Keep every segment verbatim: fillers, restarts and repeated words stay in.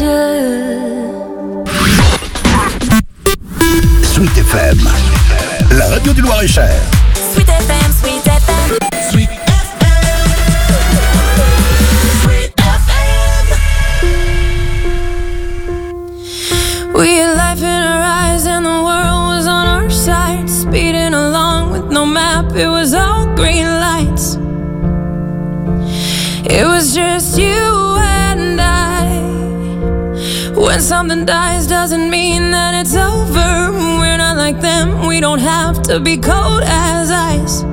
yeux. Sweet F M, la radio du Loir-et-Cher. Sweet F M, Sweet F M. Sweet F M. Sweet F M. We had life in our eyes and the world was on our side. Speeding along with no map, it was all green lights. It was just you and I. When something dies doesn't mean that it's over. We're not like them, we don't have to be cold as ice.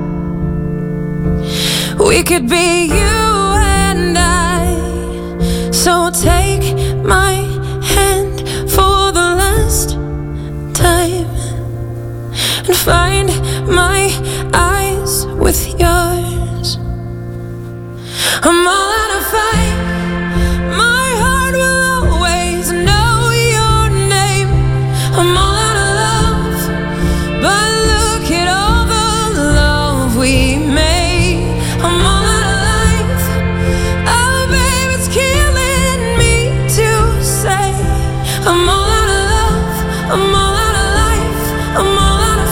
We could be you and I. So take my hand for the last time and find my eyes with yours. I'm all out of fight. My heart will always know your name. I'm all out of love, but look at all the love we made. I'm all out of life. Oh, babe, it's killing me to say. I'm all out of love. I'm all out of life. I'm all out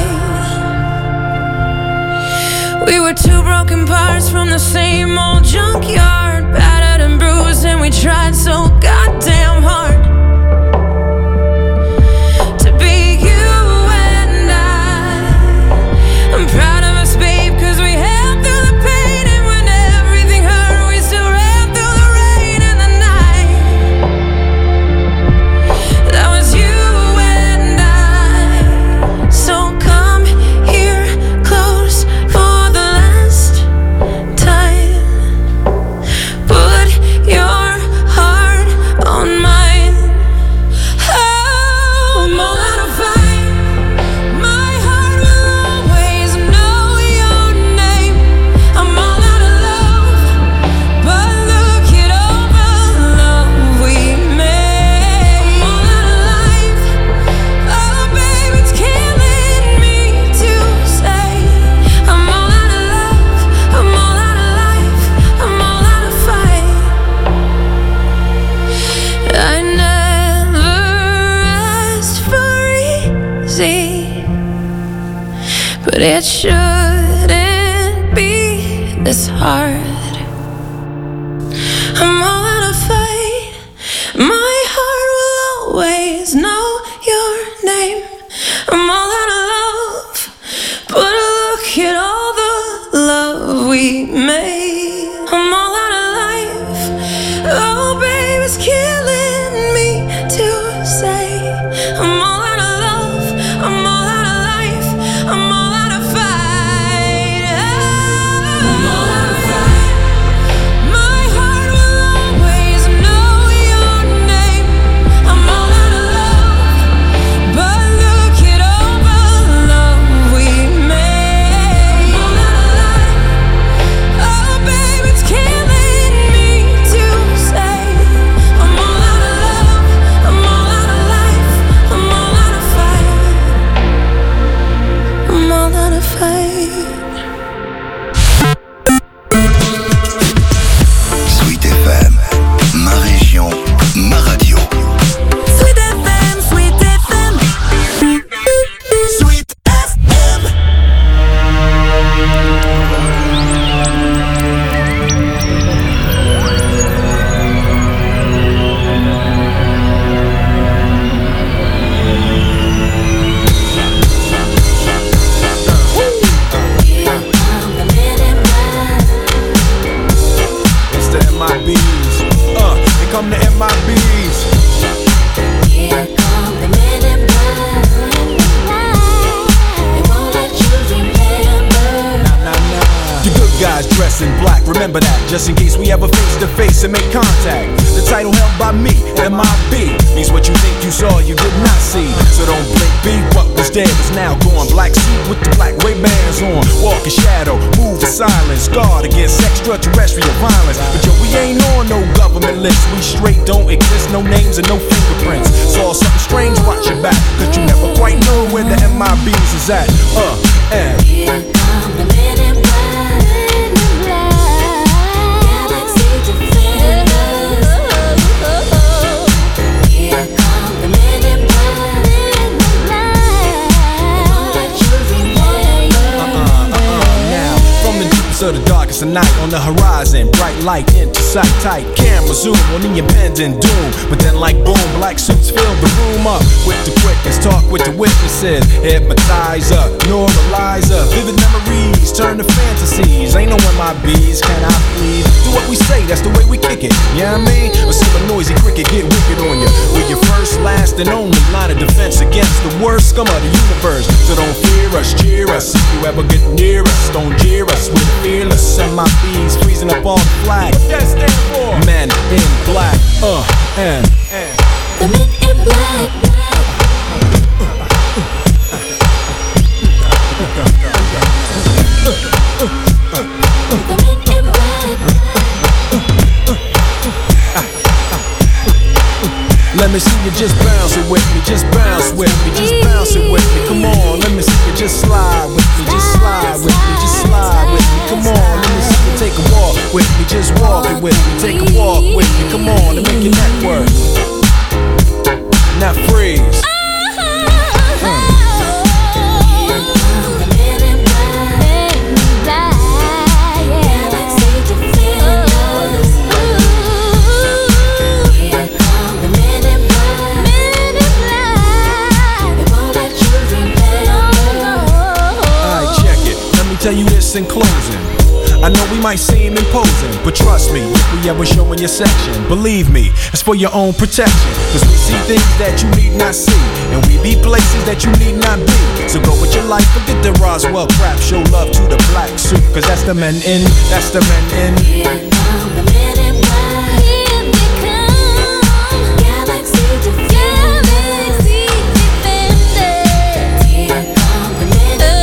of fight. We were two broken parts from the same old junkyard, battered and bruised, and we tried so goddamn hard to be you and I. I'm proud of us, babe, cause we held through the pain, and when everything hurt, we still ran through the rain and the night. That was you and I. So come here close for the last time. Put your heart on mine. Oh, I'm all out of fight. My heart will always know your name. I'm all out of love, but look at all the love we made. I'm all out of life. Oh, babe, it's killing me to say. I'm all out of love. I'm all out of life. I'm all out of fight. I never asked for easy, but it shouldn't be this hard. I'm all out of fight. My heart will always know your name. I'm all out of love, but look at all the love we made. I'm all out of life. Oh, babe, it's killing me to say. I'm all out of love. I'm all out of life. I'm all out of fight. I'm all out of fight. My heart will always know your name. I'm all out of love, but look at all the love we made. I'm all out of life. Oh, babe, it's killing me to say. I'm all out of love. I'm all out of life. I'm all out of fight. I'm all out of fight. Sweet F M, ma région, ma radio. Sweet F M, Sweet F M. Sweet F M. It's the M I Bs. Uh, here come the M I Bs. Here come the men in black. They won't let you remember. Nah, nah, nah. You good guys dress in black, remember that, just in case we ever face to face and make contact. The title held by me, M I B, means what you think you saw, you did not see. So don't blink, be what was dead is now gone. Black suit with the black Ray-Bans on. Walk in shadow, move in silence, guard against extraterrestrial violence. But yo, we ain't on no government list. We straight don't exist, no names and no fingerprints. Saw something strange, watch your back, cause you never quite know where the M I Bs is at. Uh, and Here come the men in black. Galaxy defenders. a night on the horizon, bright light into sight, tight camera zoom on the impending doom. But then like boom, black suits fill the room up with the quickness, talk with the witnesses, hypnotizer, normalizer, vivid memories turn to fantasies. Ain't no M I Bs, can I please? Do what we say, that's the way we kick it, you know what I mean? Or see a noisy cricket get wicked on you. We're your first, last, and only line of defense against the worst scum of the universe. So don't fear us, cheer us. If you ever get near us, don't jeer us. We're fearless. M I Bs freezing up all the flag. What that stand for? Men in black. Uh, and, and. The men in black. The men in black. Let me see you just bounce it with me, just bounce with me, just bounce it with me. Come on, let me see you just slide with me, just slide with me, just slide with me. Come on, let me see you take a walk with me, just walk it with me, take a walk with me. Come on, and make your neck work. Now freeze. Uh. Tell you this in closing, I know we might seem imposing, but trust me, if we ever show in your section, believe me, it's for your own protection. Cause we see things that you need not see, and we be places that you need not be. So go with your life, forget the Roswell crap, show love to the black suit. Cause that's the men in, that's the men in. Here come the men in black. Here they come. Galaxy defenders. Galaxy defenders. Here come the men in black.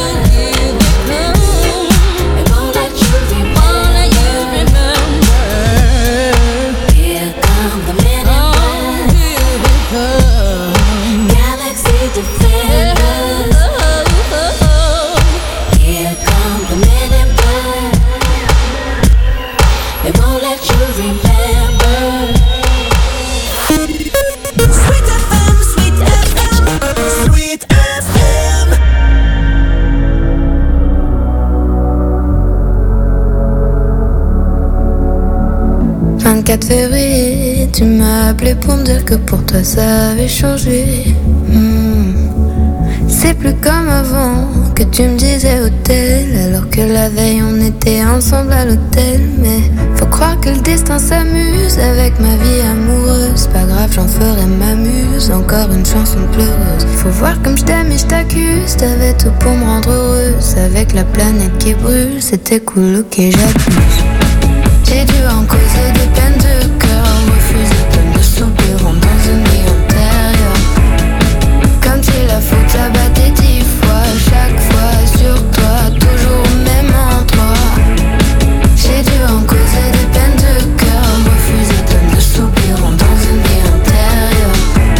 vingt-quatre février, tu m'as appelé pour me dire que pour toi ça avait changé. Mmh. C'est plus comme avant, que tu me disais hôtel, alors que la veille on était ensemble à l'hôtel. Mais faut croire que le destin s'amuse avec ma vie amoureuse. Pas grave, j'en ferai ma muse, encore une chanson pleureuse. Faut voir comme je t'aime et je t'accuse, t'avais tout pour me rendre heureuse. Avec la planète qui brûle, c'était cool, ok j'abuse. J'ai dû en causer des peines de cœur, refuser plein de soupirants dans une vie antérieure. Comme si la faute s'abattait dix fois, chaque fois sur toi, toujours au même endroit. J'ai dû en causer des peines de cœur, refuser plein de soupirants dans une vie antérieure.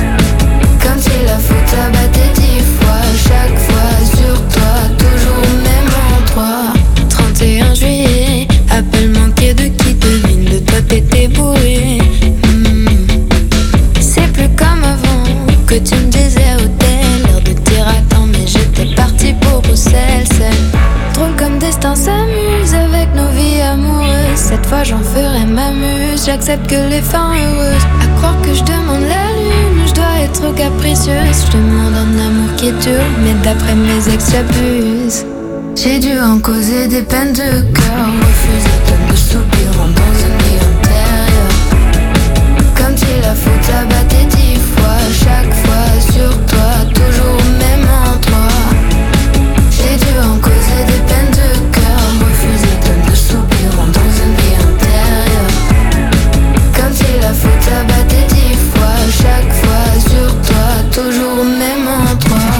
Comme si la faute s'abattait dix fois, chaque fois sur toi, toujours au même endroit. trente et un juillet, appel manqué de qui devine, le top était bourré. Mmh. C'est plus comme avant, que tu me disais hôtel, l'air de dire attends mais j'étais partie pour Bruxelles. C'est drôle comme destin s'amuse avec nos vies amoureuses. Cette fois j'en ferai ma muse, j'accepte que les fins heureuses. À croire que je demande la lune, je dois être capricieuse. Je demande un amour qui dure, mais d'après mes ex j'abuse. J'ai dû en causer des peines de cœur, refuser plein de soupirants dans une vie antérieure. Comme si la faute s'abattait dix fois, chaque fois sur toi, toujours au même endroit. J'ai dû en causer des peines de cœur, refuser plein de soupirants dans une vie antérieure. Comme si la faute s'abattait dix fois, chaque fois sur toi, toujours au même endroit.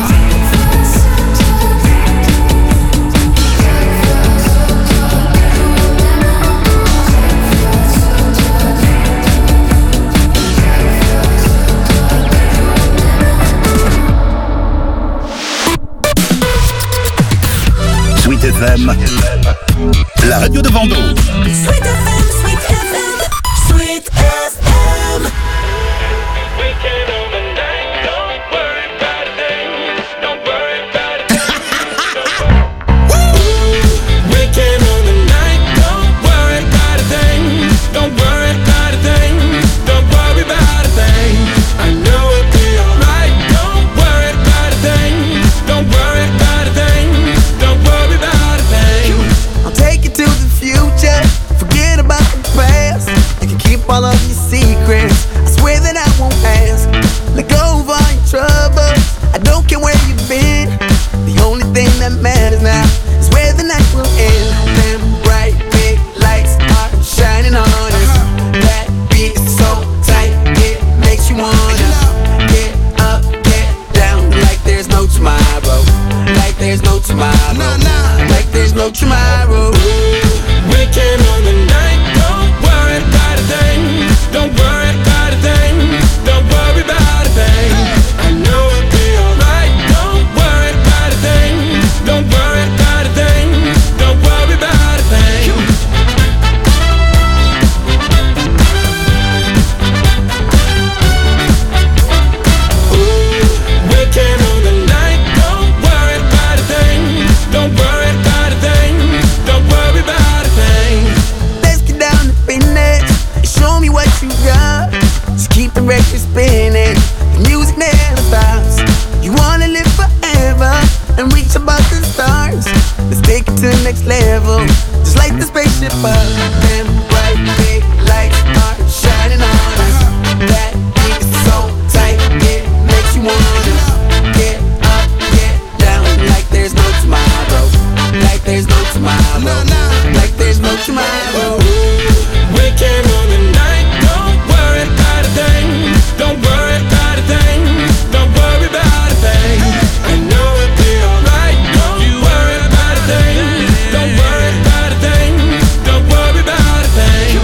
spinning, the music never stops. You wanna live forever and reach above the stars. Let's take it to the next level, just like the spaceship up. Them bright big lights are shining on us. That beat is so tight, it makes you wanna get up, get down, like there's no tomorrow, like there's no tomorrow, like there's no tomorrow. We came on the night, don't worry about a thing, don't worry about a thing, don't worry about a thing. I know it'll be alright, don't you worry about a thing, don't worry about a thing, don't worry about a thing.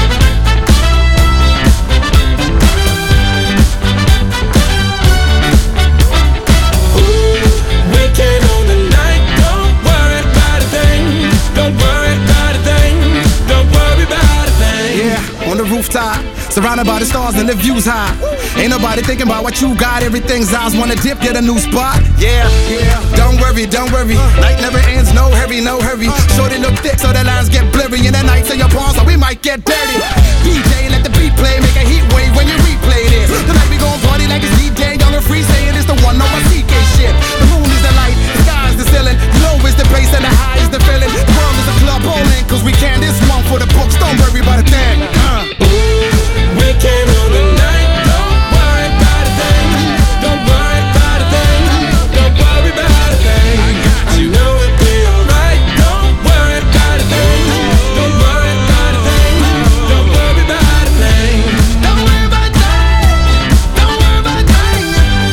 Ooh, we came on the night, don't worry about a thing, don't worry about a thing, don't worry about a thing. Yeah, on the rooftop, surrounded by the stars and the view's high. Ain't nobody thinking about what you got, everything's eyes. Wanna dip, get a new spot. Yeah, yeah. Don't worry, don't worry. Night never ends, no hurry, no hurry. Shorty look thick so the lines get blurry. And the nights in your palms, so we might get dirty. D J, let the beat play, make a heat wave when you replay this. Tonight we gon' party like it's D J, young and free, saying it's the one on my C K shit. The moon is the light, the sky is the ceiling, the low is the bass and the high is the feeling. The world is a club bowling, cause we can. This one for the books, don't worry about a thing. Uh. We came on the night, don't worry about a thing, don't worry about a thing, don't worry about a thing. I know it'll be alright, don't worry about a thing, don't worry about a thing, don't worry about a thing. Don't worry about a thing, don't worry about a thing.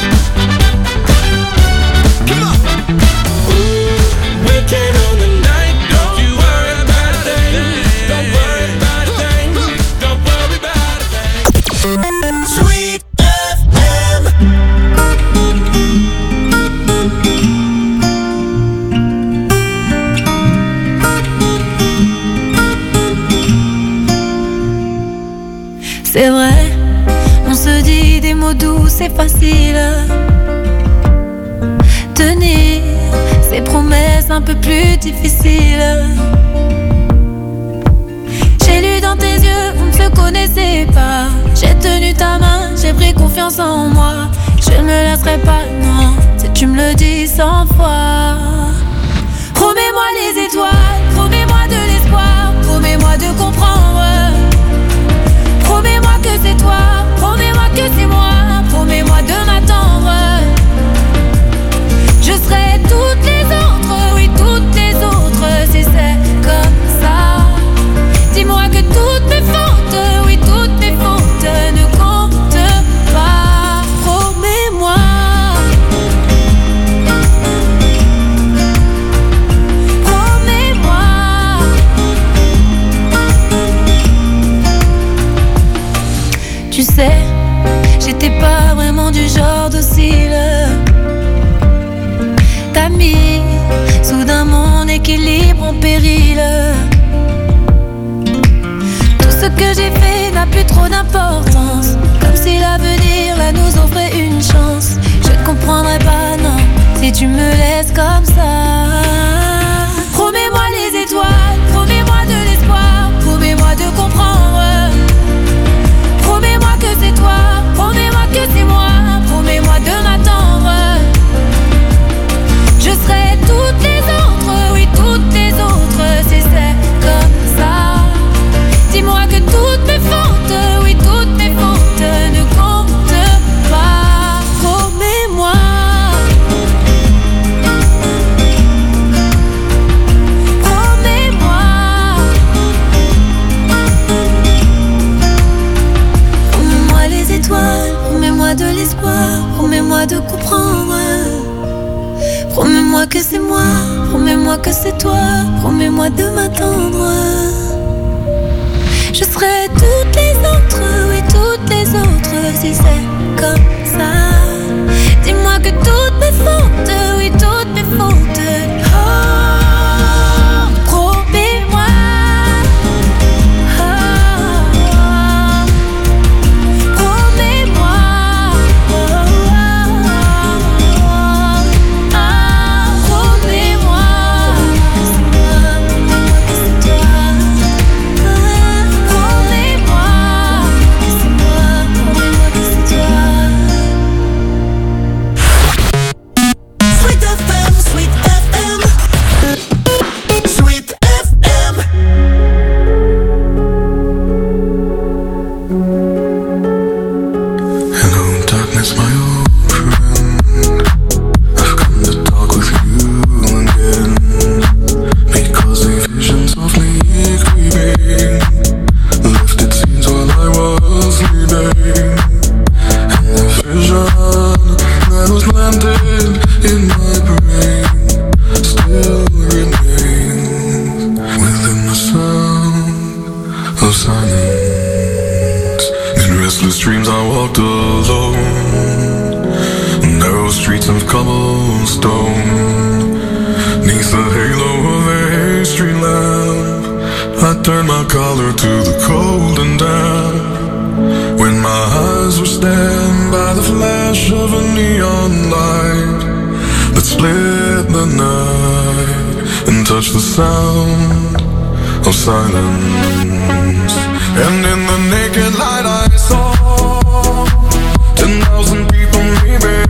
Come on. Ooh, we came on the night, don't you worry about a thing, don't worry about a thing, don't worry about a thing. Sweet F M. C'est vrai, on se dit des mots doux, c'est facile. Tenir ces promesses un peu plus difficiles. J'ai lu dans tes yeux, on ne se connaissait pas. J'ai tenu ta main, j'ai pris confiance en moi. Je ne me laisserai pas, non, si tu me le dis cent fois. Promets-moi les étoiles, promets-moi de l'espoir, promets-moi de comprendre. Promets-moi que c'est toi, promets-moi que c'est moi, promets-moi de m'attendre. Je serai toutes les autres, oui toutes les autres, si c'est comme ça. Dis-moi que toutes mes fautes, oui toutes mes fautes ne comptent pas. Promets-moi. Promets-moi. Tu sais, j'étais pas vraiment du genre docile. T'as mis soudain mon équilibre en péril. Tout ce que j'ai fait n'a plus trop d'importance, comme si l'avenir là nous offrait une chance. Je ne comprendrai pas, non, si tu me laisses comme ça. Promets-moi les étoiles, promets-moi de l'espoir, promets-moi de comprendre. Promets-moi que c'est toi, promets-moi que c'est moi, promets-moi de m'attendre. Je serai toutes les autres, oui toutes les autres, si c'est comme ça. Dis-moi que toutes mes fautes, oui toutes mes fautes ne comptent pas. Promets-moi. Promets-moi. Promets-moi les étoiles, promets-moi de l'espoir, promets-moi de comprendre. Promets-moi que c'est moi, promets-moi que c'est toi, promets-moi de m'attendre. Je serai toutes les autres, oui toutes les autres, si c'est comme ça. Dis-moi que toutes mes fautes, oui toutes mes fautes. Oh, promets-moi. Oh, promets-moi. Oh, oh, oh, oh, promets-moi. C'est toi, c'est toi. Promets-moi que c'est moi, promets-moi que c'est toi. I walked alone, narrow streets of cobblestone, neath the halo of a street lamp, I turned my collar to the cold and damp. When my eyes were stabbed by the flash of a neon light that split the night and touched the sound of silence. And in the naked light I saw ten thousand people maybe,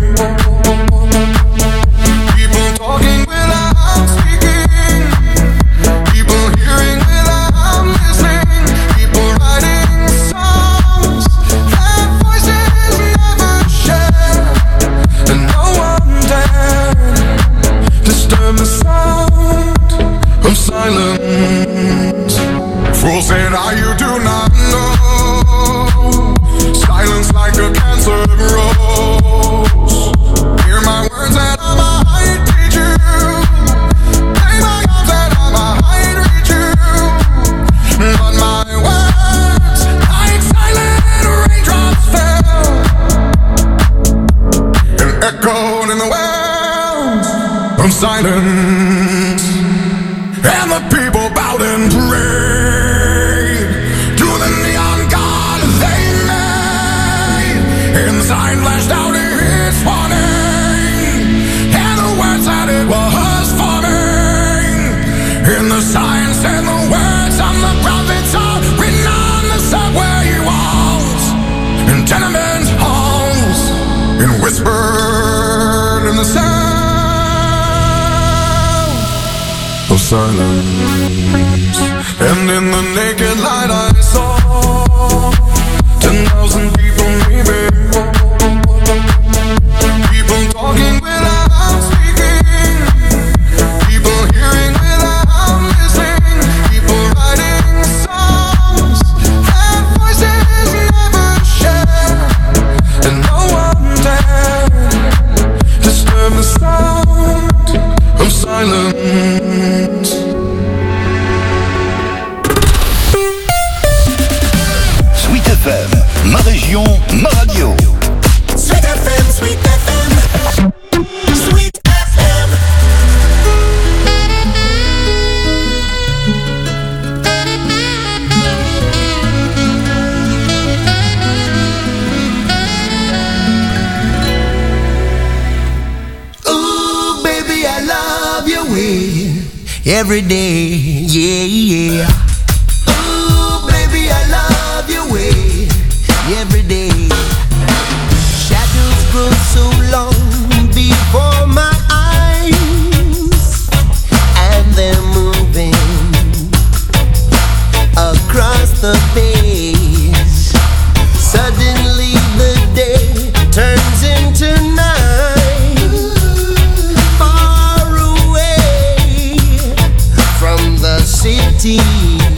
people talking without speaking, people hearing without listening, people writing songs that voices never share, and no one dared disturb the sound of silence. Fool said, "Ah, you do not know, silence like a cancer grows. Hear my words that I might teach you, play my arms that I might reach you, but my words like silent raindrops fell and echoed in the wells of silence, and the people bowed and prayed to the neon god they made, and the sign flashed out its warning, and the words that it was forming, and the sign said the words on the prophets are written on the subway walls and tenement halls, and whispered in the sound of silence. And in the naked light I saw ten thousand people maybe, people talking without speaking, people hearing without listening, people writing songs that voices never share, and no one dared disturb the sound of silence. Sweet F M, ma région, ma radio. Sweet F M, Sweet F M, Sweet F M. Ooh, baby, I love your way every day, yeah, yeah. Ooh, baby, I love your way every day. Shadows grow so long before my eyes, and they're moving across the page. Suddenly the day turns into night, far away from the city.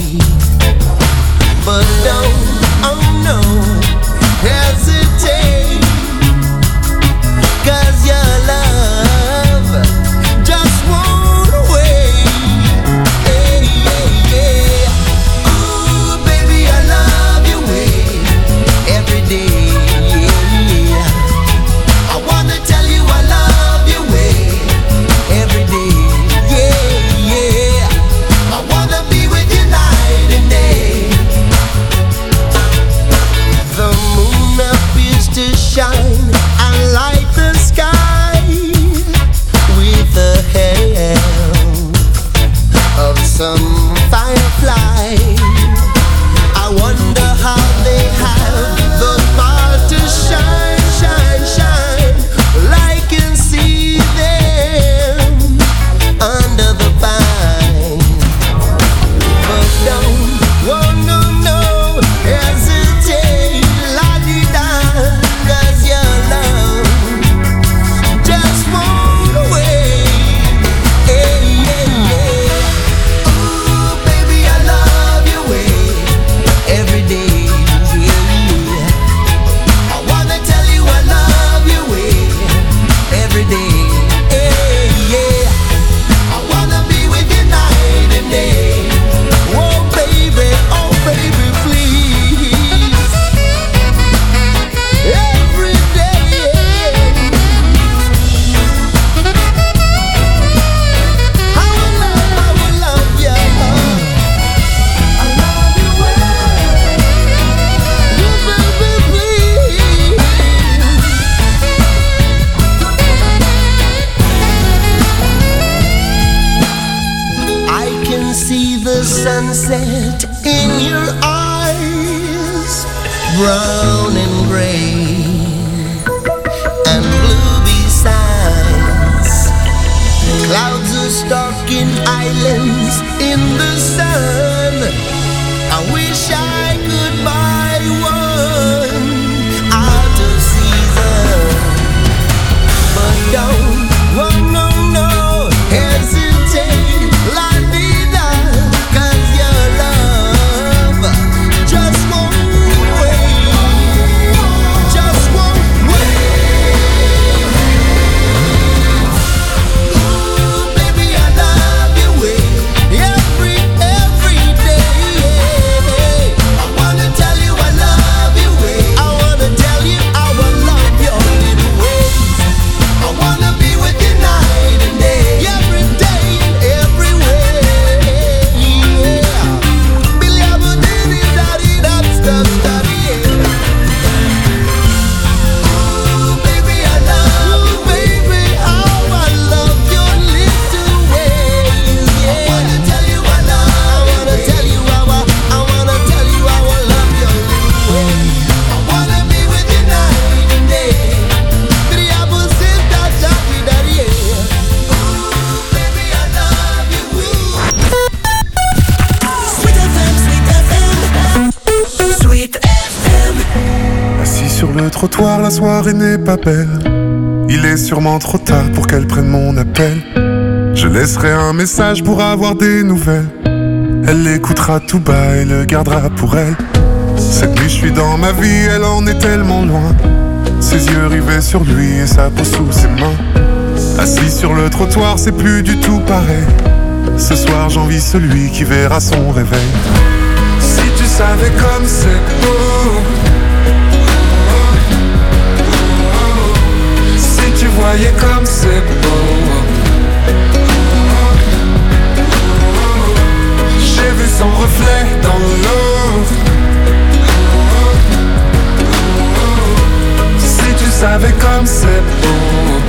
sunset in your eyes, brown and gray and blue besides. Clouds are stalking islands in the sun. I wish I could buy one out of season, but don't, oh no, no, hesitate, la vida, 'cause your love just won't wait, just won't wait. Ooh, baby, I love you way, every, every day. I wanna tell you I love you way, I wanna tell you I will love your little ways. I wanna be with you night and day, every day and every way. Yeah. Billy Aberdeen, daddy, that's the study. Ooh, baby, I love you, baby. How I love your little ways. Yeah. I wanna tell you I love. I wanna tell you how I. I wanna tell you how I love your little ways. I wanna be with you night and day. Billy Aberdeen, that's daddy, daddy. Ooh, baby, I love you. Sweet F M, Sweet F M, Sweet F M. Assis sur le trottoir, la soirée n'est pas belle. Il est sûrement trop tard pour qu'elle prenne mon appel. Je laisserai un message pour avoir des nouvelles. Elle l'écoutera tout bas et le gardera pour elle. Cette nuit je suis dans ma vie, elle en est tellement loin. Ses yeux rivés sur lui et sa peau sous ses mains. Assis sur le trottoir, c'est plus du tout pareil. Ce soir j'envie celui qui verra son réveil. Si tu savais comme c'est beau, si tu voyais comme c'est beau. J'ai vu son reflet dans l'eau. Si tu savais comme c'est beau.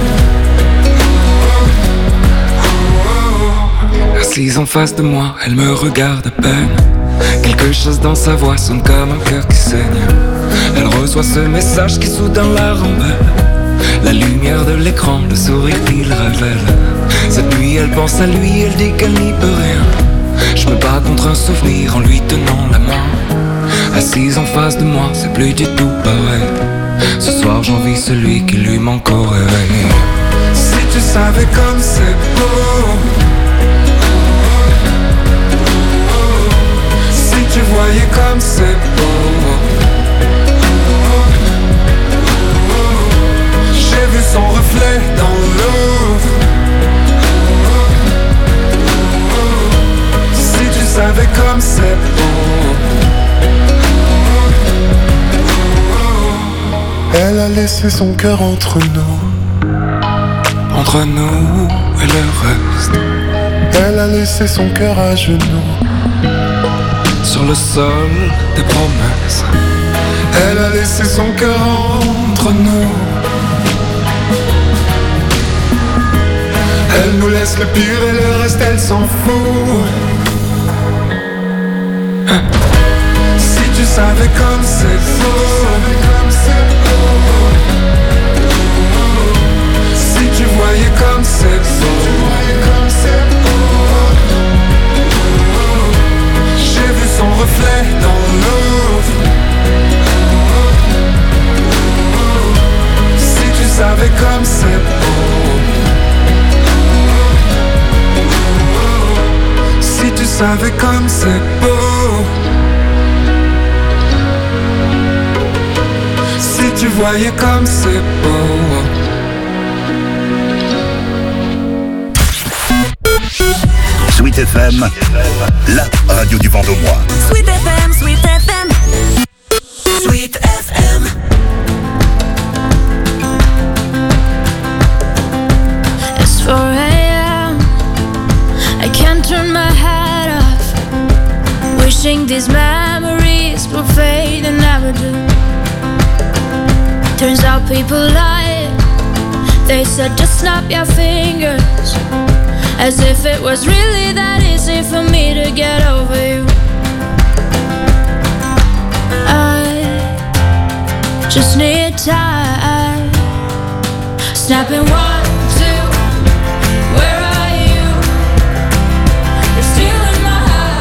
Assise en face de moi, elle me regarde à peine. Quelque chose dans sa voix sonne comme un cœur qui saigne. Elle reçoit ce message qui soudain la rend belle. La lumière de l'écran, le sourire qu'il révèle. Cette nuit elle pense à lui, elle dit qu'elle n'y peut rien. Je me bats contre un souvenir en lui tenant la main. Assise en face de moi, c'est plus du tout pareil. Ce soir j'envie celui qui lui manque au réveil. Si tu savais comme c'est beau. Si tu voyais comme c'est beau. J'ai vu son reflet dans l'eau. Si tu savais comme c'est beau. Elle a laissé son cœur entre nous. Entre nous et le reste. Elle a laissé son cœur à genoux. Sur le sol des promesses. Elle a laissé son cœur entre nous. Elle nous laisse le pire et le reste elle s'en fout. Si tu savais comme c'est beau. Si tu voyais comme c'est beau. J'ai vu son reflet dans l'eau. Si tu savais comme c'est beau. Si tu savais comme c'est beau. Si tu voyais comme c'est beau. Sweet F M, la radio du Vendômois. Sweet F M, Sweet F M, Sweet F M. It's four a.m. I can't turn my head off. Wishing these memories will fade and never do. Turns out people lie. They said just snap your fingers. as if it was really that easy for me to get over you. I just need time. Snapping one, two, where are you? You're stealing my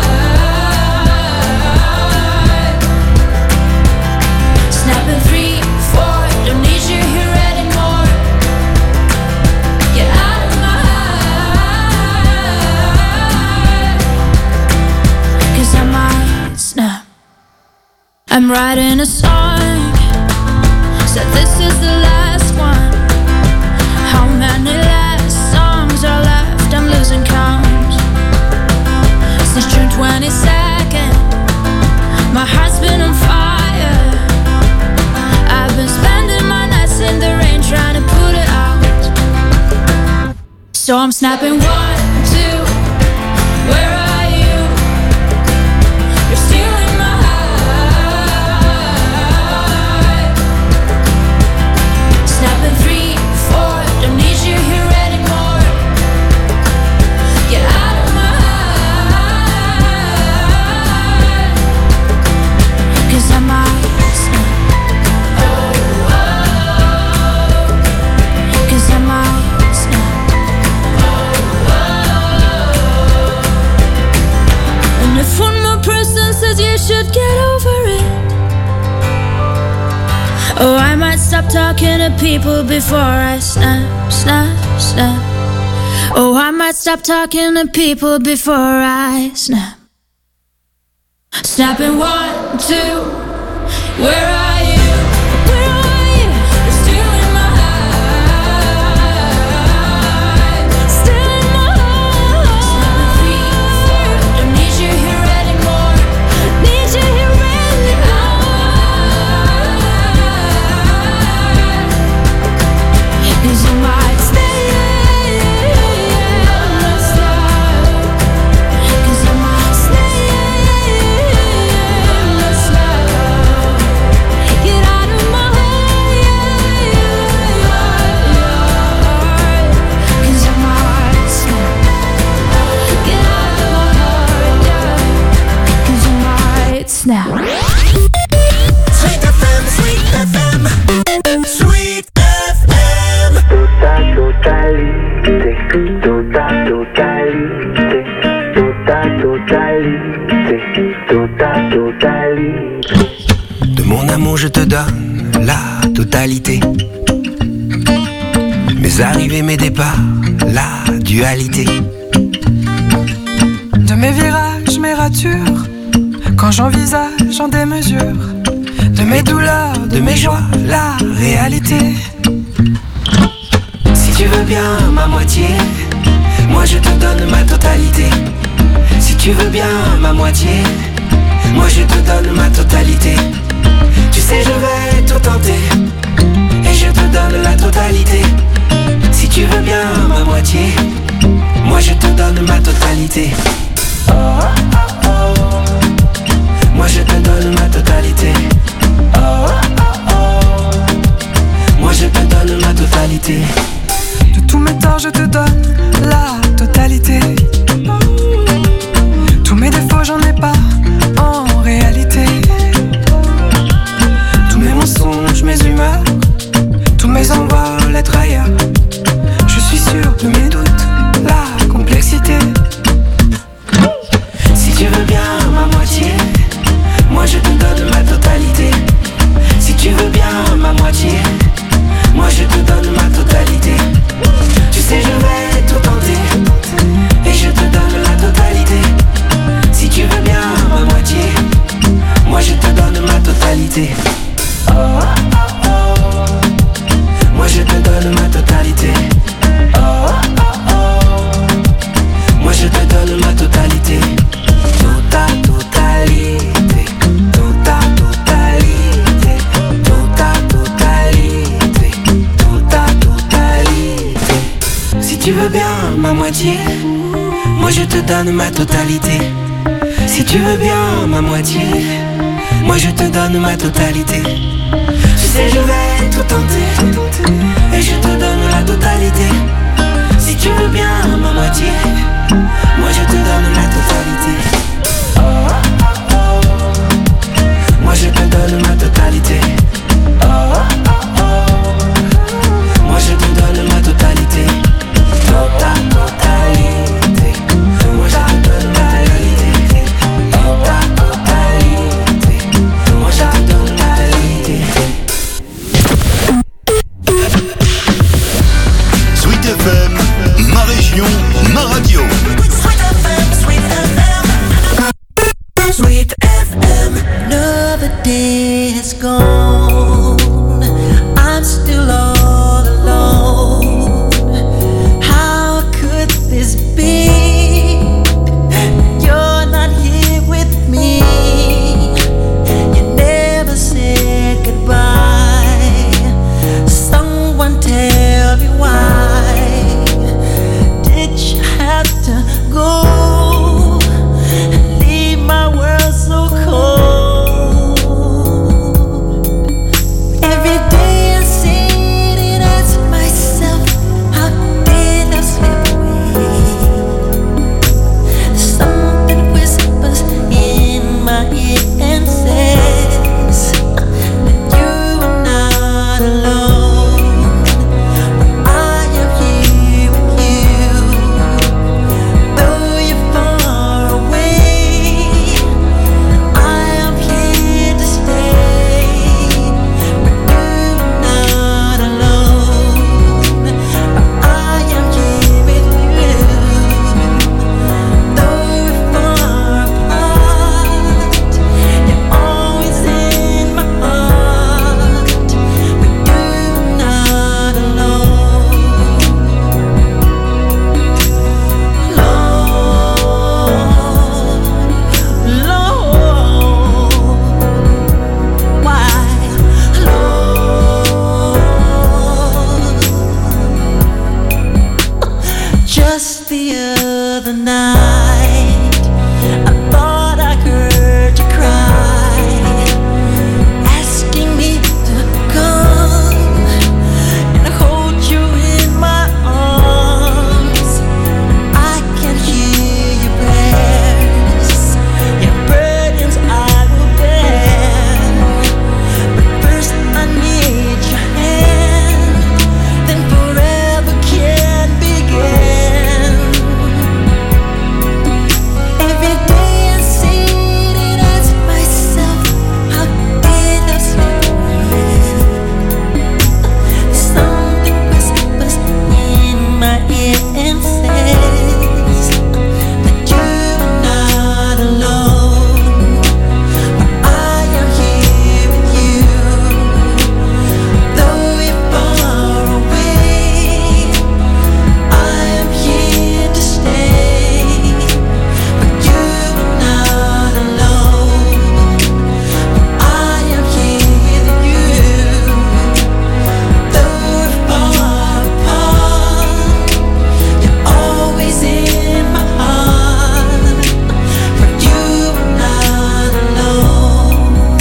heart. Snapping three, four, don't need you here anymore. Get out of my heart, 'cause I might snap. I'm writing a song, said this is the last one. How many last songs are left? I'm losing count. Since June twenty-second, my heart's been on fire. I've been spending my nights in the rain trying to put it out. So I'm snapping one, two, where are you? You're stealing my heart. Snapping three, four, don't need you here anymore. Get out of my heart, 'cause I might snap. Oh, oh, 'cause I might snap. Oh, oh. And if one more person says you should get over it, oh, I might stop talking to people before I snap, snap, snap. Oh, I might stop talking to people before I snap. Snapping one, two, where are you? Where are you? You're stealing my heart. Stealing my heart. Snapping three, four, don't need you here anymore. Need you here anymore. 'Cause I might stay, let's stop. 'Cause I might stay, let's stop. Get out of my heart, 'cause I might snap. Get out of my heart, yeah, 'cause I might snap. Sweet F M, Sweet F M, Sweet F M. Tota totalité, tota totalité, tota totalité, tota totalité. De mon amour je te donne la totalité. Mes arrivées, mes départs, la dualité. De mes virages, mes ratures, quand j'envisage en démesure, de mes douleurs, de mes joies, la réalité. Si tu veux bien ma moitié, moi je te donne ma totalité. Si tu veux bien ma moitié, moi je te donne ma totalité. Tu sais je vais tout tenter, et je te donne la totalité. Si tu veux bien ma moitié, moi je te donne ma totalité. Oh, oh, oh. Moi je te donne ma totalité. Oh, oh, oh. Moi je te donne ma totalité. De tous mes torts je te donne la totalité. Tous mes défauts j'en ai pas en réalité. Tous mes mensonges, mes humeurs, tous mes envols, les trahir. Je suis sûr de mes doutes, la complexité. Si tu veux bien ma moitié, moi je te donne ma totalité. Si tu veux bien ma moitié, moi je te donne ma totalité. Tu sais je vais tout tenter, et je te donne la totalité. Si tu veux bien ma moitié, moi je te donne ma totalité. Oh, oh, oh. Moi je te donne ma totalité. Oh, oh, oh. Moi je te donne ma totalité. Tota totalité, tota totalité, tota totalité, tota totalité. Si tu veux bien ma moitié, moi je te donne ma totalité. Si tu veux bien ma moitié, moi je te donne ma totalité. Tu sais je vais tout tenter, et je te donne la totalité. Si tu veux bien ma moitié, other night, I thought I heard you cry, asking me to come and hold you in my arms. I can hear your prayers, your burdens I will bear. But first I need your hand, then forever can begin. Every day I sit and ask myself, how did I slip away? Something whispers in my ear and says that you're not alone. But I am here with you, though you're far away. I am here to stay, but you're not alone. I am here with you, though we're far apart. You're always in my heart, but you're not alone.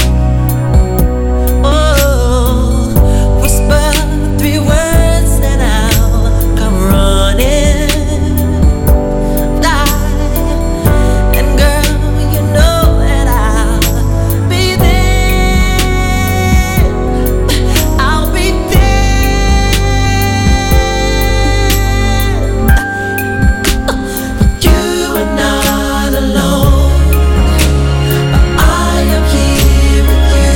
Oh, whisper three words and I'll come running. And girl, you know that I'll be there. I'll be there. You are not alone. I am here with you,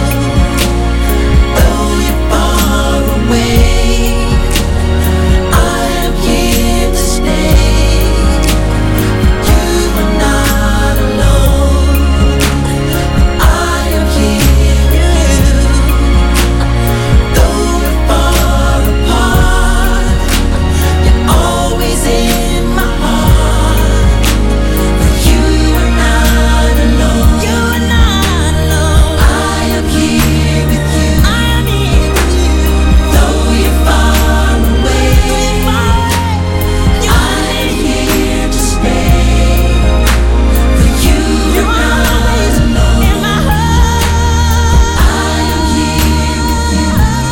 though you're far away. I am here to stay. You are not alone. I am here with you, though we're far apart. You're always in my heart. But you are not alone. You are not alone. I am here with you. I am here with you, though you're far away. I am here to stay. For you are not alone. In my heart, I am here with you,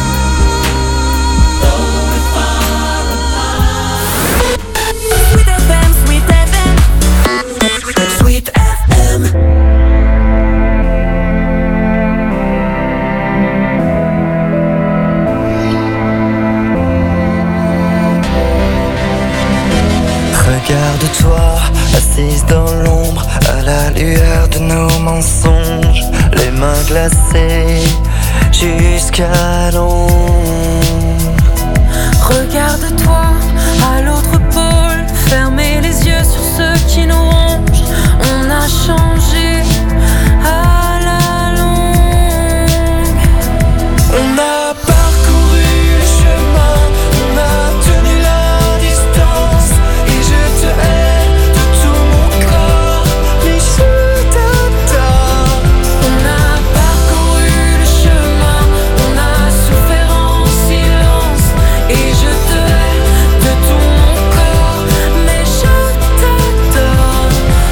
though we're far apart. Sweet F M, Sweet F M, Sweet F M. Regarde-toi, assise dans l'ombre, à la lueur de nos mensonges, les mains glacées jusqu'à l'ombre. Regarde-toi à l'autre pôle, fermez les yeux sur ceux qui nous rongent. On a changé à la longue. On a parcouru le chemin, on a tenu la distance, et je te hais de tout mon corps, mais je t'adore. On a parcouru le chemin, on a souffert en silence, et je te hais de tout mon corps, mais je t'adore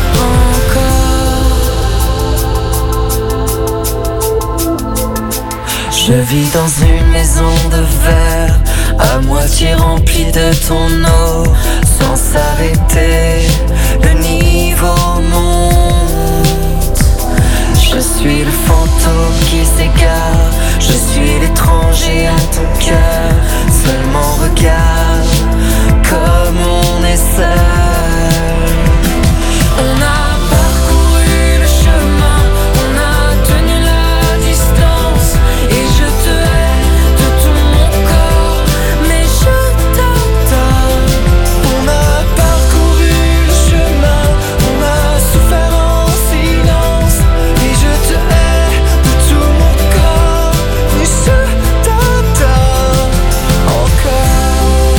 encore. Je vis dans une maison de verre, à moitié remplie de ton eau, sans s'arrêter, le niveau monte. Je suis le fantôme qui s'égare, je suis l'étranger à ton cœur. Seulement regarde comme on est seul. On a parcouru le chemin, on a tenu la distance, et je te hais de tout mon corps, mais je t'adore. On a parcouru le chemin, on a souffert en silence, et je te hais de tout mon corps, mais je t'adore encore.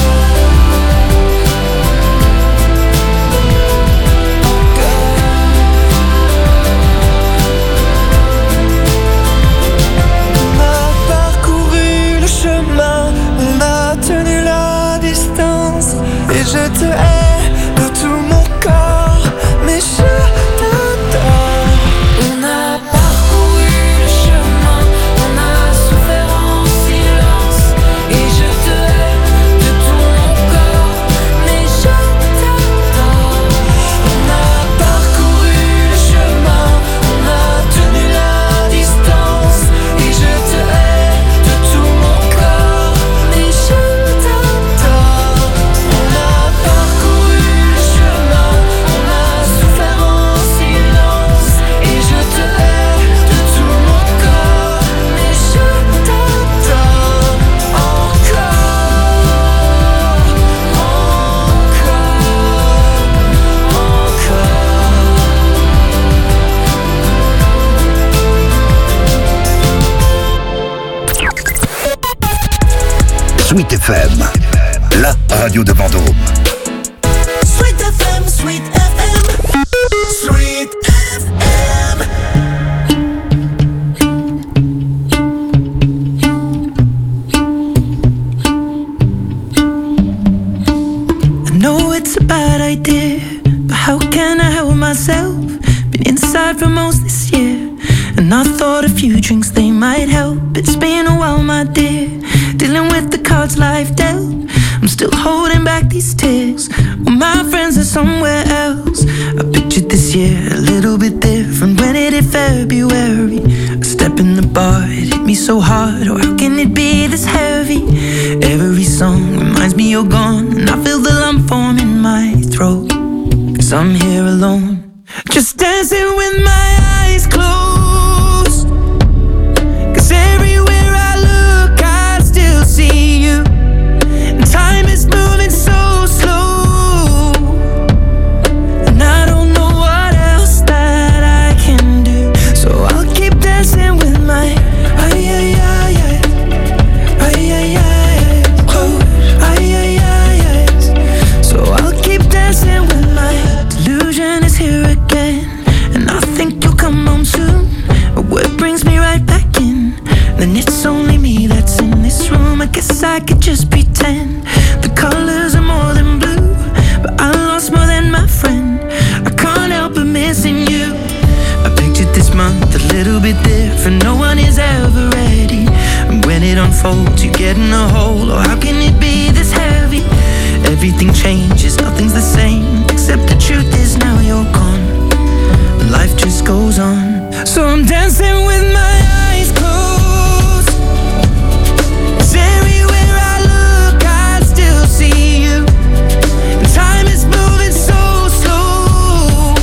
je te hais de tout mon Sweet F M, la radio de Vendôme. Sweet F M, Sweet F M, Sweet F M. I know it's a bad idea, but how can I help myself? Been inside for most this year, and I thought a few drinks they might help. It's been a while, my dear, dealing with the cards life dealt. I'm still holding back these tears, well, my friends are somewhere else. I pictured this year a little bit different when it hit February. A step in the bar, it hit me so hard, oh how can it be this heavy? Every song reminds me you're gone, and I feel the lump form in my throat, 'cause I'm here alone, just dancing with my eyes closed. 'Cause everywhere I look I still see you, and time is moving so slow, and I don't know what else that I can do, so I'll keep dancing with my ay ay ay ay ay ay ay close ay ay ay ay. So I'll keep dancing with my delusion is here again, and I think you'll come home soon. But what brings me right back in? Then it's only me that's in this room. I guess I could just pretend the colors are more than blue, but I lost more than my friend. I can't help but missing you. I pictured this month a little bit different. No one is ever ready, and when it unfolds, you get in a hole. Oh, how can it be this heavy? Everything changes, nothing's the same, except the truth is now you're gone. Life just goes on, so I'm dancing with my eyes closed. 'Cause everywhere I look I still see you, and time is moving so slow,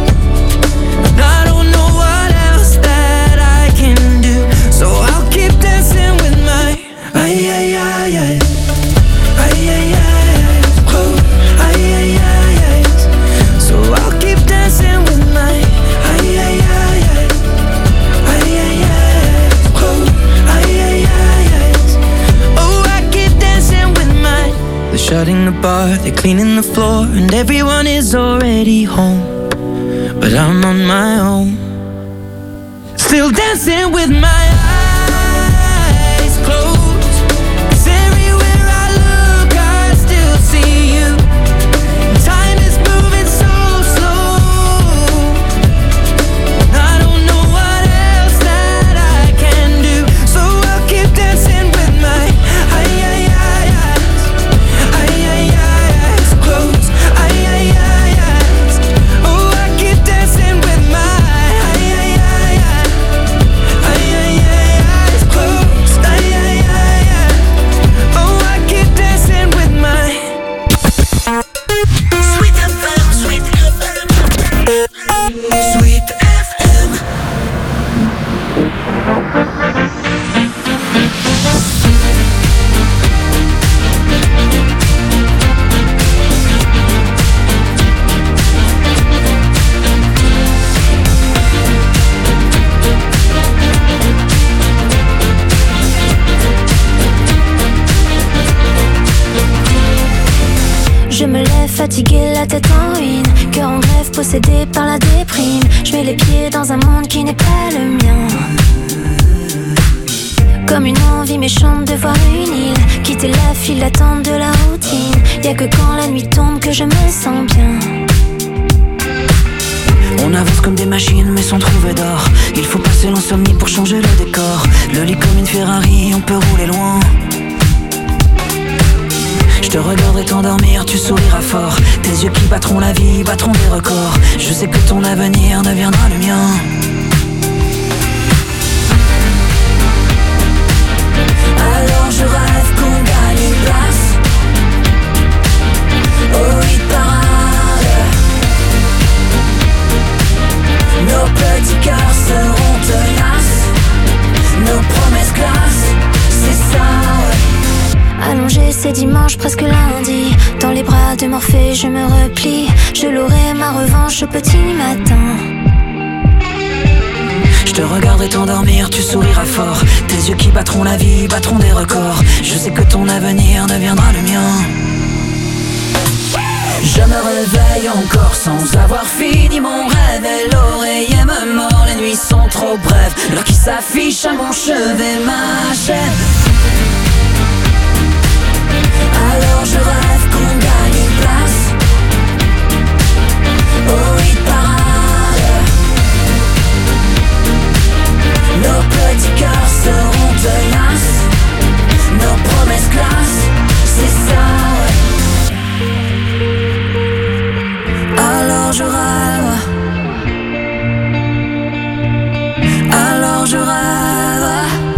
and I don't know what else that I can do, so I'll keep dancing with my ay ay ay ay ay ay ay close ay ay ay ay. So I'll keep dancing with my ay ay ay ay ay ay ay close ay ay ay ay. Oh, I keep dancing with my. They're shutting the bar, they're cleaning the floor, and everyone is already home, but I'm on my own, still dancing with my eyes closed. 'Cause everywhere I look I still see you, time is moving so slow, and I don't know what else that I can do, so I'll keep dancing with my ay ay ay eyes ay ay ay eyes closed ay ay ay eyes. Oh, I keep dancing with my ay ay ay ay ay ay ay eyes closed ay ay ay ay. Oh, I keep dancing with my Sweet F M, Sweet F M, Sweet F M. Je me lève fatiguée, la tête en ruine, cœur en grève, possédé par la déprime. Je mets les pieds dans un monde qui n'est pas le mien, comme une envie méchante de voir une île, quitter la file d'attente de la routine. Y'a que quand la nuit tombe que je me sens bien. On avance comme des machines mais sans trouver d'or. Il faut passer l'insomnie pour changer le décor. Le lit comme une Ferrari, on peut rouler loin. Je te regarderai t'endormir, tu souriras fort. Tes yeux qui battront la vie, battront des records. Je sais que ton avenir deviendra le mien. Alors je rêve qu'on gagne une place au hit parade. Nos petits cœurs seront tenaces, nos promesses classent, c'est ça, ouais. Allongé, c'est dimanche, presque lundi. Dans les bras de Morphée, je me replie. Je louerai ma revanche au petit matin. Je te regarderai t'endormir, tu souriras fort. Tes yeux qui battront la vie, battront des records. Je sais que ton avenir deviendra le mien. Je me réveille encore sans avoir fini mon rêve. Et l'oreiller me mord, les nuits sont trop brèves. L'heure qui s'affiche à mon chevet m'achève. Alors je rêve qu'on gagne une place au hit parade. Nos petits cœurs seront tenaces, nos promesses classe, c'est ça. Alors je rêve, alors je rêve,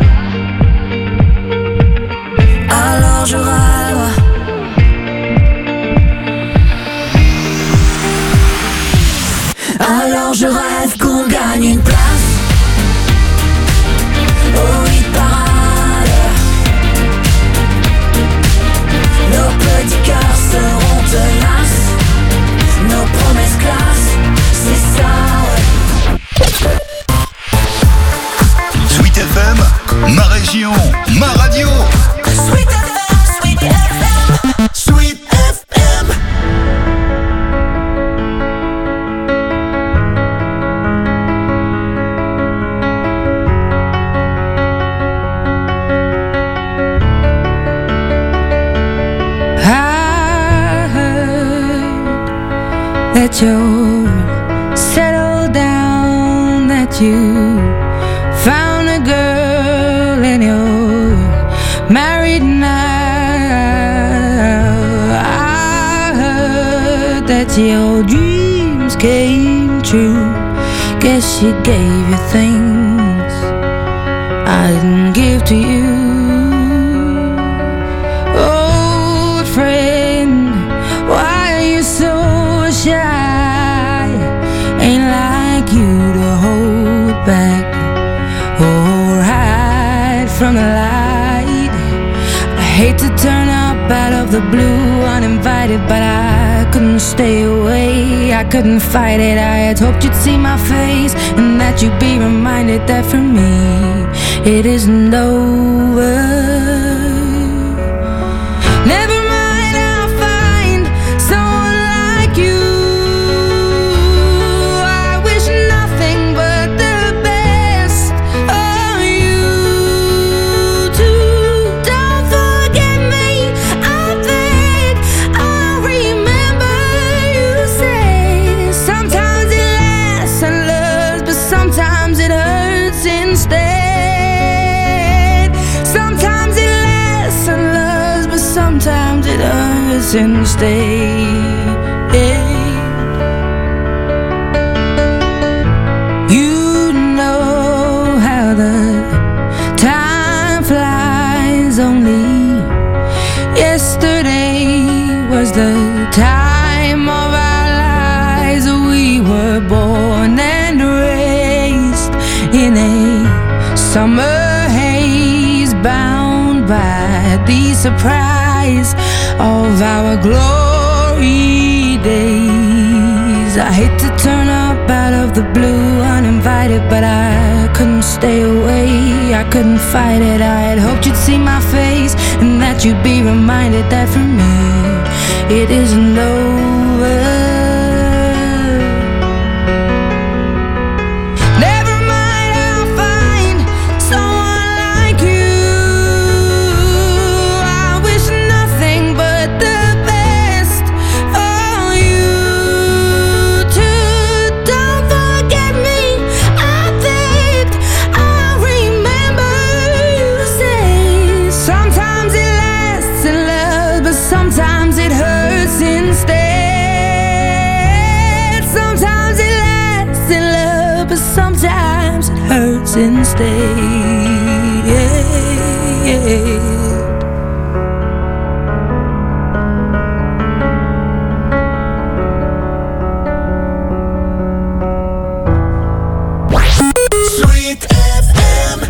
alors je rêve. Alors je rêve qu'on gagne une place au hit parade. Nos petits cœurs seront tenaces, nos promesses classe, c'est ça, ouais. Sweet F M, ma région, ma radio. Sweet F M, Sweet F M, Sweet F M. That you're settled down, that you found a girl and you're married now. I heard that your dreams came true. Guess she gave you things I didn't give to you. Old friend, why are you so shy? Ain't like you to hold back or hide from the light. I hate to turn up out of the blue uninvited, but I couldn't stay away, I couldn't fight it. I had hoped you'd see my face and that you'd be reminded that for me it isn't over. Never mind, I'll find someone like you. I wish nothing but the best of you too. Don't forget me, I think I'll remember you say sometimes it lasts and loves, but sometimes it hurts instead. Sometimes it lasts and loves, but sometimes it hurts instead. You know how the time flies. Only yesterday was the time of our lives. We were born and raised in a summer haze, bound by the surprise of our glory days. I hate to turn up out of the blue uninvited, but I couldn't stay away, I couldn't fight it. I had hoped you'd see my face and that you'd be reminded that for me it isn't over. Sometimes it hurts instead. Sometimes it lasts in love, but sometimes it hurts instead. Sweet F M.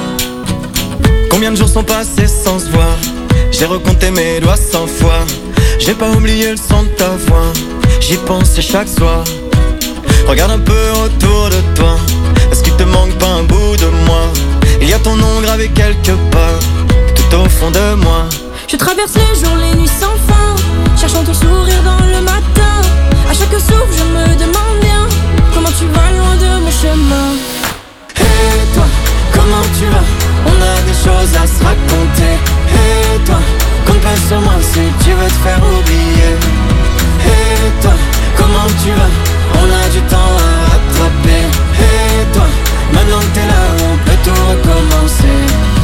Combien de jours sont passés sans se voir? J'ai recompté mes doigts cent fois. J'ai pas oublié le son de ta voix, j'y pensais chaque soir. Regarde un peu autour de toi, est-ce qu'il te manque pas un bout de moi? Il y a ton nom gravé quelque part, tout au fond de moi. Je traverse les jours, les nuits sans fin, cherchant ton sourire dans le matin. À chaque souffle je me demande bien comment tu vas loin de mon chemin. Et toi, comment tu vas? On a des choses à se raconter. Et toi, compte pas sur moi si tu veux te faire oublier. Et toi, comment tu vas? On a du temps à rattraper. Et toi, maintenant que t'es là, on peut tout recommencer.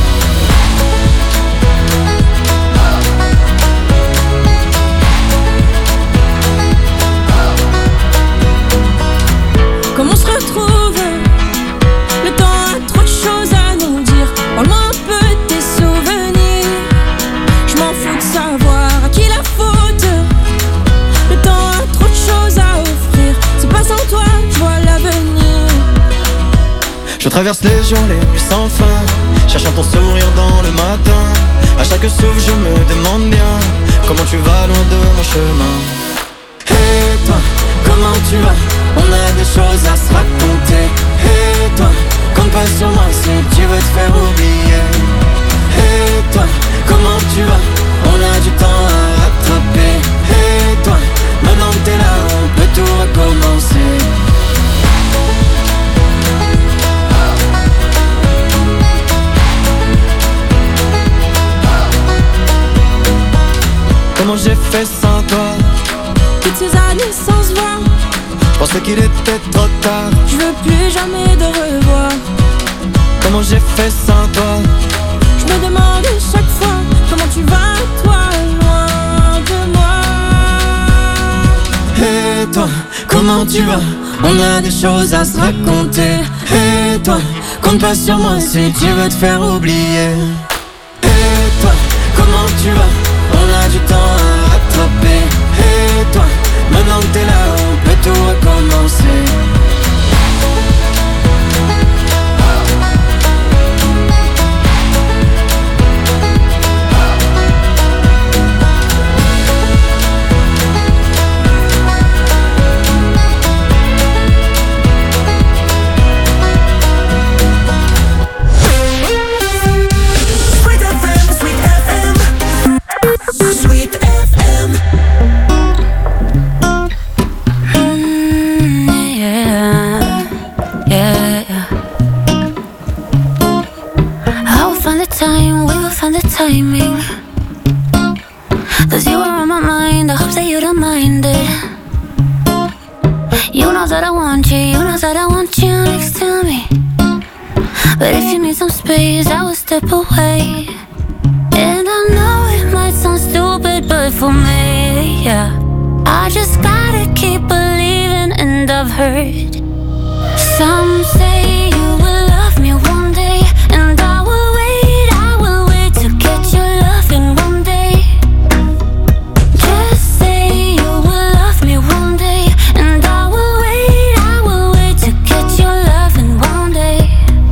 Comme on se retrouve, le temps a trop de choses à nous dire. Parle-moi un peu de tes souvenirs. Je m'en fous de savoir à qui la faute. Le temps a trop de choses à offrir. C'est pas sans toi que je vois l'avenir. Je traverse les jours, les nuits sans fin, cherchant ton sourire dans le matin. À chaque souffle je me demande bien comment tu vas loin de mon chemin. Et toi, comment tu vas? On a des choses à se raconter. Et toi, compte pas sur moi si tu veux te faire oublier. Et toi, comment tu vas? On a du temps à rattraper. Et toi, maintenant que t'es là, on peut tout recommencer. Comment j'ai fait sans toi? Toutes ces années sans se voir, je pensais qu'il était trop tard. je veux plus jamais de revoir. Comment j'ai fait sans toi? Je me demande chaque fois comment tu vas, toi, loin de moi. Et toi, comment tu vas? On a des choses à se raconter. Et toi, compte pas sur moi si tu veux te faire oublier. Et toi, comment tu vas? On a du temps à rattraper. Et toi, maintenant que t'es là, on peut tout recommencer. Sweet F M. Mm, yeah, yeah, yeah. I will find the time, we will find the timing. Cause you are on my mind, I hope that you don't mind it. You know that I want you, you know that I want you next to me. But if you need some space, I will step away. And I know it might sound stupid, but for me, yeah, I just gotta keep believing. And I've heard some say you will love me one day, and I will wait, I will wait to get your loving one day. Just say you will love me one day, and I will wait, I will wait to get your loving one day.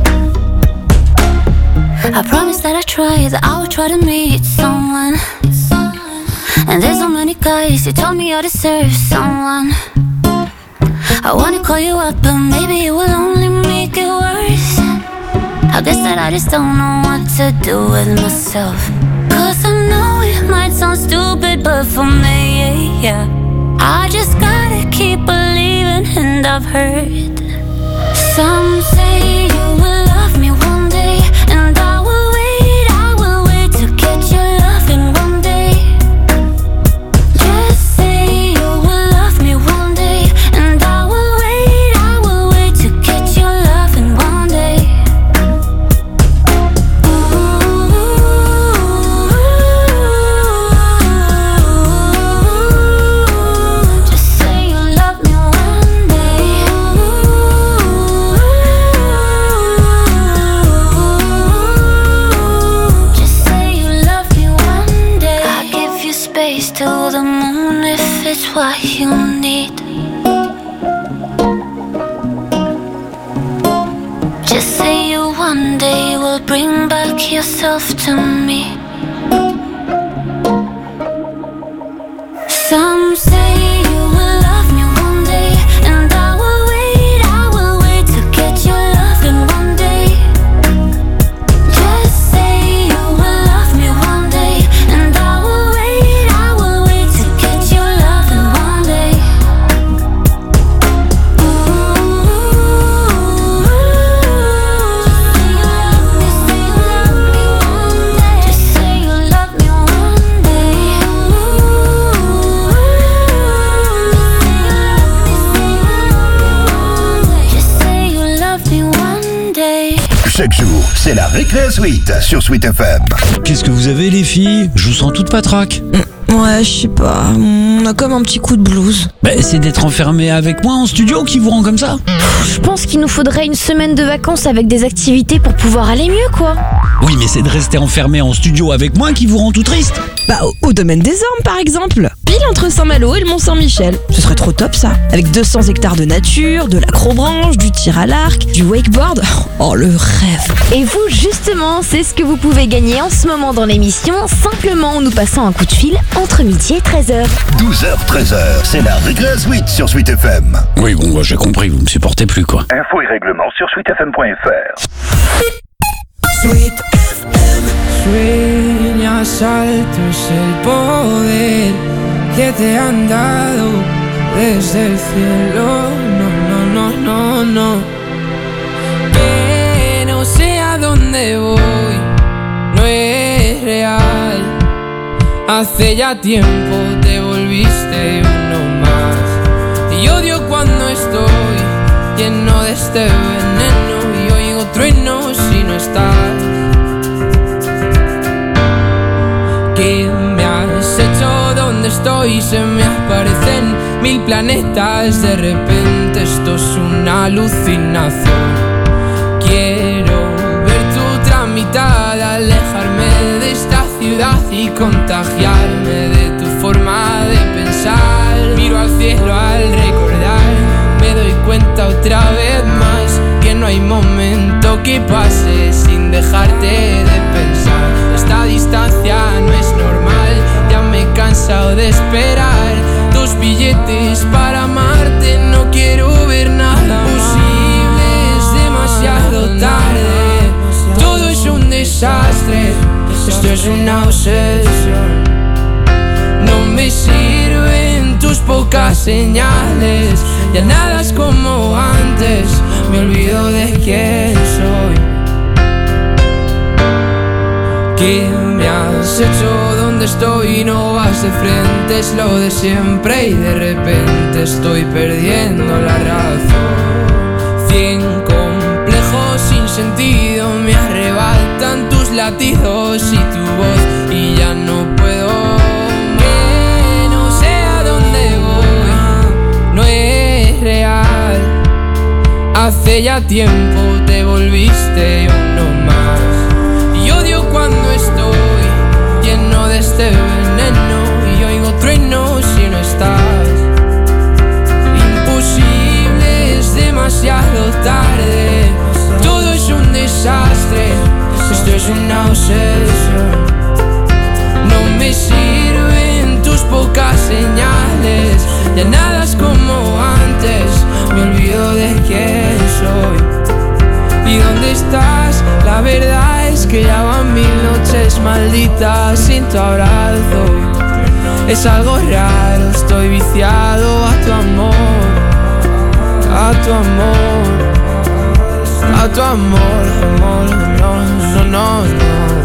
I promise that I try, that I will try to meet someone. And there's so many guys who told me I deserve someone. I wanna call you up, but maybe it will only make it worse. I guess that I just don't know what to do with myself. Cause I know it might sound stupid, but for me, yeah, I just gotta keep believing. And I've heard some say you will love me one day, and I will wait, I will wait to get your loving one day. Just say you will love me one day, and I will wait, I will wait to get your loving one day. Just say you love me one day. Just say you love me one day. I give you space to the moon if it's what you need. Just say you one day will bring back yourself to me. Chaque jour, c'est la Récré Suite sur Sweet F M. Qu'est-ce que vous avez les filles? Je vous sens toute patraque. Ouais, je sais pas, on a comme un petit coup de blues. Bah, c'est d'être enfermé avec moi en studio qui vous rend comme ça. Je pense qu'il nous faudrait une semaine de vacances avec des activités pour pouvoir aller mieux, quoi. Oui, mais c'est de rester enfermé en studio avec moi qui vous rend tout triste. Bah, au, au domaine des Ormes, par exemple. Pile entre Saint-Malo et le Mont-Saint-Michel. Ce serait trop top, ça. Avec deux cents hectares de nature, de l'acrobranche, du tir à l'arc, du wakeboard. Oh, le rêve. Et vous, justement, c'est ce que vous pouvez gagner en ce moment dans l'émission, simplement en nous passant un coup de fil entre midi et treize heures. douze heures treize heures, c'est la Récré Suite sur Sweet F M. Oui, bon, bah, j'ai compris, vous me supportez plus, quoi. Infos et règlements sur sweet f m point f r. Sweet F M. Sueñas alto es el poder que te han dado desde el cielo. No, no, no, no, no. Que no sé a dónde voy, no es real. Hace ya tiempo te volviste uno más. Y odio cuando estoy lleno de este veneno y oigo truenos si no estás. ¿Qué me has hecho? ¿Dónde estoy? Se me aparecen mil planetas. De repente esto es una alucinación. Quiero ver tu tramitada, alejarme de esta ciudad y contagiarme de tu forma de pensar. Miro al cielo al recordar, me doy cuenta otra vez más que no hay momento que pase sin dejarte de pensar. Esta distancia no es normal, ya me he cansado de esperar tus billetes para amarte. No quiero ver nada posible, es demasiado tarde. Todo es un desastre, esto es una obsesión. No me sirven tus pocas señales, ya nada es como antes, me olvido de quién soy. ¿Qué me has hecho? ¿Dónde estoy? No vas de frente, es lo de siempre y de repente estoy perdiendo la razón. Cien complejos sin sentido me arrebatan tus latidos y tu voz y ya no puedo. Que no sé a dónde voy, no es real. Hace ya tiempo te volviste uno más. Y odio cuando estoy lleno de este veneno y oigo truenos si no estás. Imposible, es demasiado tarde. Todo es un desastre, esto es una obsesión. No me sirven tus pocas señales, ya nada es como antes, me olvido de quién soy. ¿Y dónde estás? La verdad es que ya van mil noches malditas sin tu abrazo. Es algo raro, estoy viciado a tu amor, a tu amor, a tu amor, amor, no, no, no, no.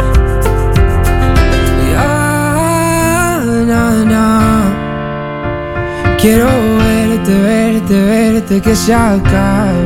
Ya, na, na. Quiero verte, verte, verte, que se acabe